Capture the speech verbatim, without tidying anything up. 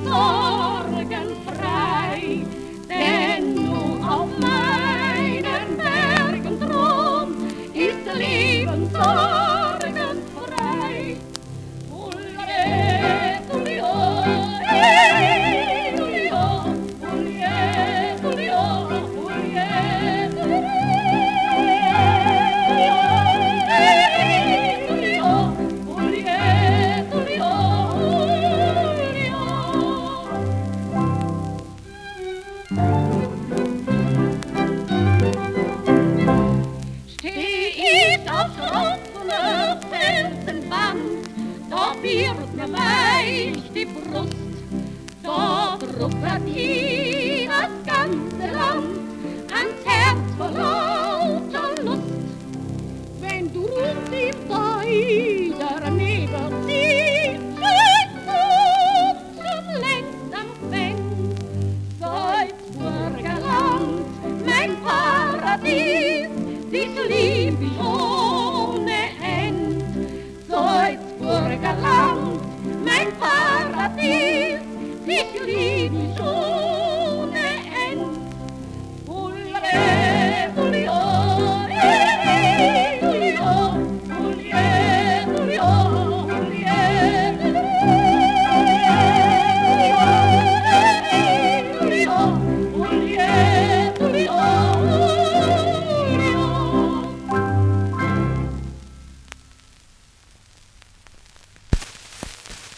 sorgenfrei, denn nur auf meinen Bergen drum ist Leben sorgenfrei. Ule, ulio, eh, ulio, ulie, ulio, ulie, auf schroffener Felsenwand, da wird mir weich die Brust, da druckert hier das ganze Land ans Herz vor lauter Lust. Wenn du sie weiter neben sie schickt zum längst am Fenst, Salzburgerland, mein Paradies, dich lieb ich ohne End. Salzburgerland, mein Paradies, dich lieb ich ohne End.